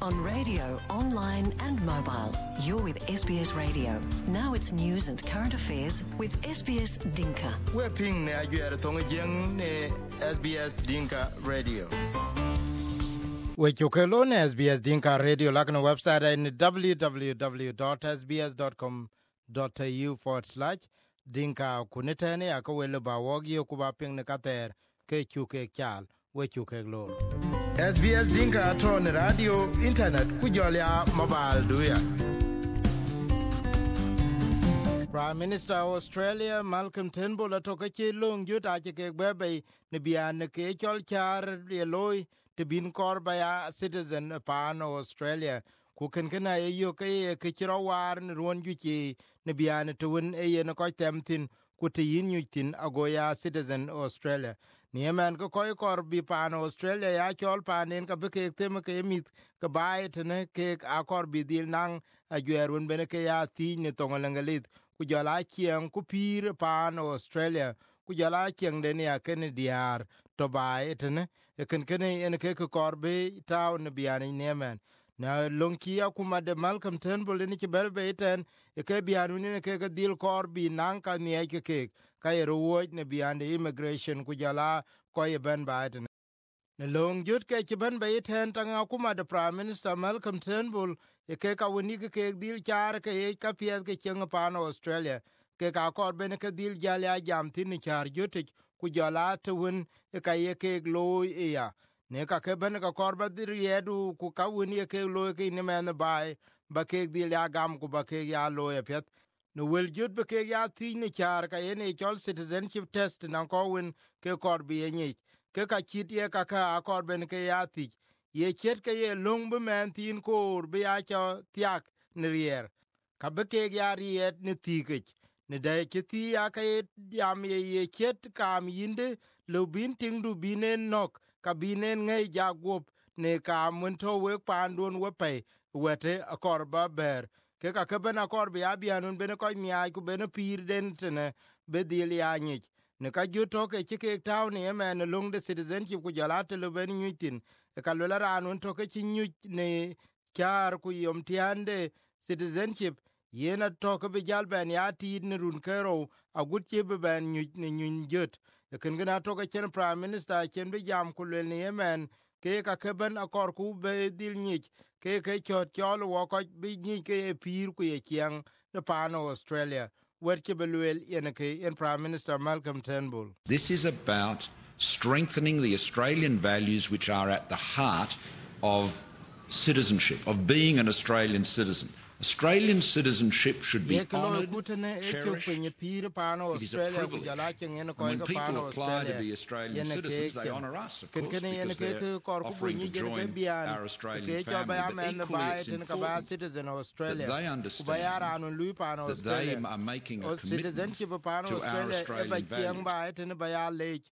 On radio, online and mobile. You're with SBS Radio. Now it's news and current affairs with SBS Dinka. We're ping ne ajuer tonga jeng ne SBS Dinka Radio. We chukelo ne SBS Dinka Radio lakna website in www.sbs.com.au/Dinka kunitene akawele bawogi okuba ping ne kater ke chuke kyal we chukelo. SBS Dinka ton radio internet kujolya mobile duya. Prime Minister Australia Malcolm Turnbull atoka chi long juta ke bebe ne bian ke chol char loy te bin kor baya citizen pan Australia ku ken kana yo ke chiro war ne ron ju chi ne bian to win e ne ko temtin ku te yin yutin agoya citizen Australia nieman ko kor bi pan Australia ya chol panen ka be ke tem ke mit ka bai tene ke akor bi dil nang agerun bene ke ya ti ne tongalengalit ku jala chieng ku pir pan Australia ku jala chieng de ne ken diar to bai tene ken en ke kor be town bian nieman na lonki akuma de Malcolm Turnbull ni ke berbe ten ke bianu ne ke dil kor bi nang ka ne ke ro ne bian de immigration ku jala ko ye ben baiden ne long jut ke ben be ten tanga akuma de Prime Minister Malcolm Turnbull ke ka woni ke dil char ke ka pie ke cheng pan Australia ke ka kor ben ke dil jala jam tin char jut ku jala to won ka ye ke lo ya ne ka ke ben ka kor ba dir yedu ku ka woni ke lo ke ne men bai ba ke dil ya gam ku ba ke ya lo ye pet no wel jut be ke ya ti ni char ka ye ne chol citizenship test na ko won ke kor bi ye ke ka chit ye ka kor ben ke ya ti ye chet ke ye long be men tin kor bi ya cho tiak ne rier ka be ke ya riet ne ti ke ne da ke ti ya ka yam ye chet kam yinde lo bin ting du binen nok ka binen ngai jagop ne ka mun to we pandun we pe wete akor ba ber ke ka ben akor bi abianun ben ko nya ku ben pir den tene be dil ya ni ne ka ju to ke ke town ne men long de citizenship ku jalate lo ben nyutin ka lo la ranun to ke nyu ne kar ku yom tiande citizenship yena to ke bi jal ben ya ti ne run kero agut ke be ben nyu ne nyun jot ken gna to ke chen Prime Minister chen bi jam ku le ne yemen ke ka ke ben akor ku be dil ni ke chot chol wo ko bi ni ke pir ku ye chiang ne pan Australia wet ke beluel yen ke en Prime Minister Malcolm Turnbull. This is about strengthening the Australian values which are at the heart of citizenship, of being an Australian citizen. Australian citizenship should be honoured, cherished. It is a privilege. And when people apply to be Australian citizens, they honour us, of course, because they're offering to join our Australian family. But equally, it's important that they understand that they are making a commitment to our Australian values.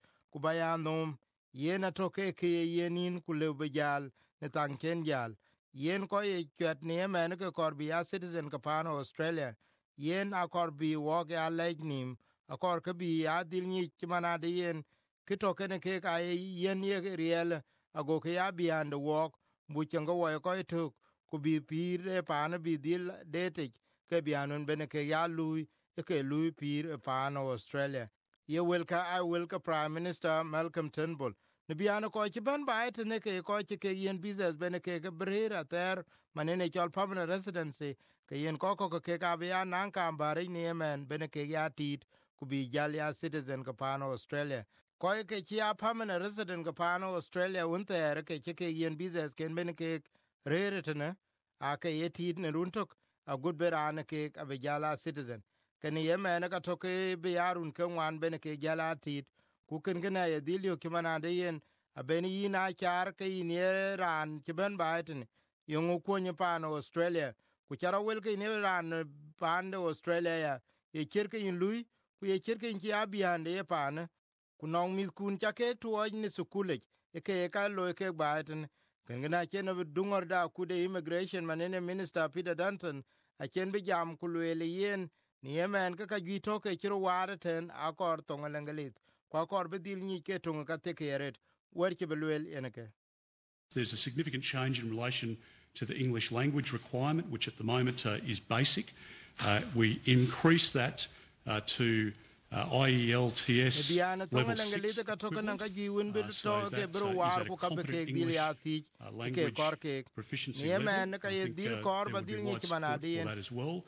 Yen ko ye kwet ne men ke kor bi a citizen ka pan Australia yen a kor bi wo ga legnim a kor ke bi a dil ni mana de yen ke to ken ke ka yen ye riel a go ke ya bi and wo bu chen go wo ko to ku bi pir pan bi dil de te ke bi anun ben ke ya lui ke lui pir pan Australia ye wel ka I will ka Prime Minister Malcolm Turnbull ne biano ko ci ban ba ete ne ke ko ci ke yen business ben ke brera ter manene chol permanent residency ke yen ko ke ka bia nan ka bare ne men ben ke ya tit ku bi jalia citizen ka pano Australia ko ke ci a permanent resident ka pano Australia un ter ke ci ke yen business ken ben ke rere tene a ke yetit ne runtok a good berane ke a be jala citizen ken ye men ka to ke biarun ke wan ben ke jala tit ku ken gena ye dilio kimana de yen abeni yina char ke ine ran kiben baiten yongu konye pan Australia ku chara wel ke ine ran pan Australia ya ye kirke in lui ku ye kirke in ya biande ye pan ku nong mi kun chake tuo ni sukule ke ka lo ke baiten ken gena chen dungor da ku de immigration manene Minister Peter Dutton a chen bi jam ku le yen ni yemen ka gi to ke chiro ware ten akor tongalengalit bedil ni ke ka te keret wer ke belwel enake. There's a significant change in relation to the English language requirement, which at the moment is basic. We increase that to IELTS level 6 equivalent, so that is at a competent English language proficiency level. I think there would be wide support for that as well.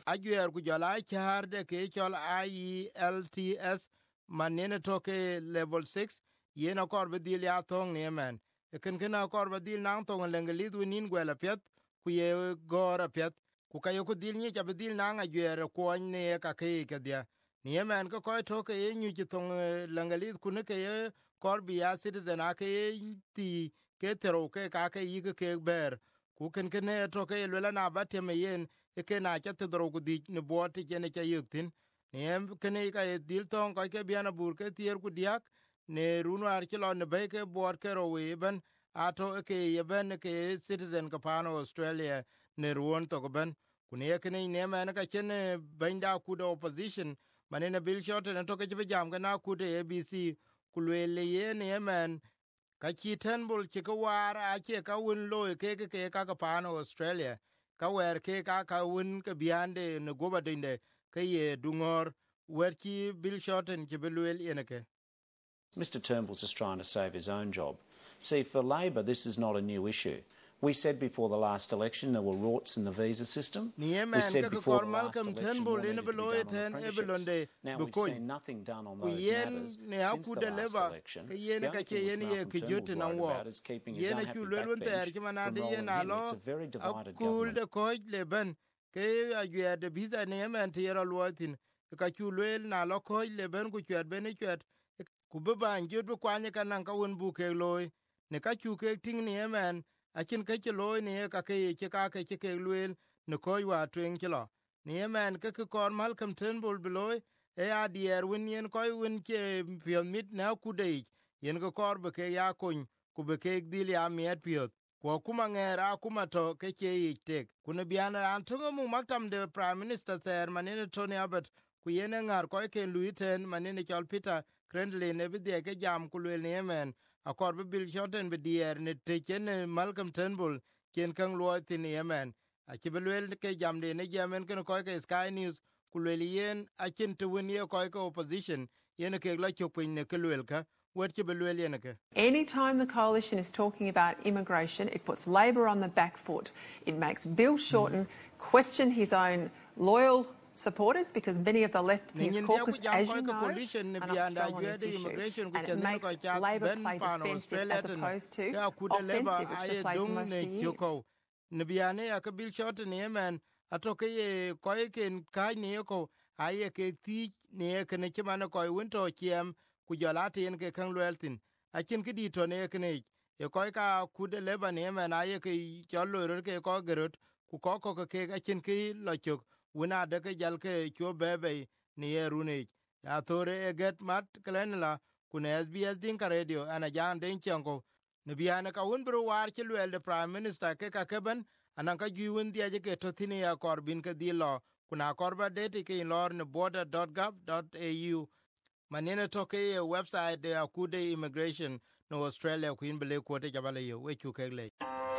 IELTS manene toke level 6 yena korbe dil ya tong ne man ken kana korbe dil nang tong lengelit winin gwela pet ku ye gora pet ku kayo ku dil ni chabe dil nang agere ko ne ka ke dia ne man ko toke ye nyu ji tong lengelit ku ne ke korbi ya citizen ake ti ke tero ke ka ke yi ke ber ku ken toke lela na batte me yen ke na cha te dro ku di ne boti jene cha yuktin ne kene ka dil tong ka ke biana bur ke tier ku diak ne runwar ki lo ne be ke bor ke ro we ben ato ke ye ben ke citizen ka pano Australia ne ruon to ben kune kene ne man ka chen benda ku do opposition manene bill short ne to ke be jam na ku de ABC ku le ye ne man ka chi Turnbull chi ka war a che ka won lo ke ka pano Australia ka wer ke ka won ke biande ne goba dinde Mr. Turnbull's just trying to save his own job. See, for Labor, this is not a new issue. We said before the last election there were rorts in the visa system. We said before the last election more needed to be done on apprenticeships. Now we've seen nothing done on those matters since the last election. The only thing Malcolm Turnbull worried about is keeping his unhappy backbench from rolling in. It's a very divided government. Ke ayue de visa ne men te yero luotin ka chulwel na lo ko le ben ku chet ben chet ku be ban jut bu kwanye kan ka won bu ke loy ne ka chu ke ting ne men a chin ke che loy ne ka ke ke lwel ne ko wa twen kilo ne men ke ko Malcolm Turnbull beloy e a dier win yen ko win ke pion mit na ku de yen ko kor be ke ya kun ku be ke dil ya miet piot kwa kuma ngera kuma to ke che tek kuna biana antungo mu maktam de prime minister ter manene Tony Abbott ku yene ngar ko ke luiten manene chol Peter Crendley ne bidie ke jam ku le Yemen akor be Bill Shorten be dier ne te chen Malcolm Turnbull ken kan luotin Yemen a ke belwel ke jam de ne jamen ken ko ke Sky News ku le yen a chen to win ye ko opposition yene ke la chopin ne ke lwel ka. Anytime the coalition is talking about immigration, it puts Labor on the back foot. It makes Bill Shorten question his own loyal supporters because many of the left in his caucus, as you know, are not strong on this issue. And it makes Labor play defensive as opposed to offensive, which they played for most of the year. Nibiane aka Bill Shorten yemen atoke ye koiken kai ne ko aye ke ti ne kene chimana ko winto kiem ku jalati en ke kan lweltin akin ki dito ne kene e koy ka ku de leba ne men aye ke jollo ke ko gerot ku ko ke akin ki lochok wona de ke jal ke cho bebe ni erune ya tore e get mat klenla ku ne SBS Dinka Radio ana jan den chango ne biana ka won bro war ki lwel de prime minister ke ka keben anan ka giwun dia je ke totini ya korbin ke dilo kuna korba date ke lor ne border.gov.au manene toke ye website de akude immigration no Australia queen bele kote jabale yo we chukele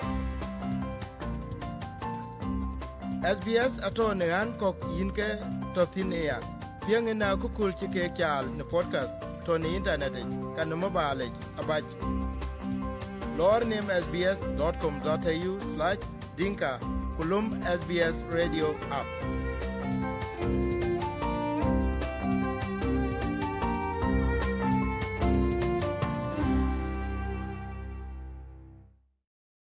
SBS atone an kok yinke totinia pienge na kukul chike kyal ne podcast to ne internet kan mobile abaj lor nim sbs.com.au/dinka kulum SBS radio app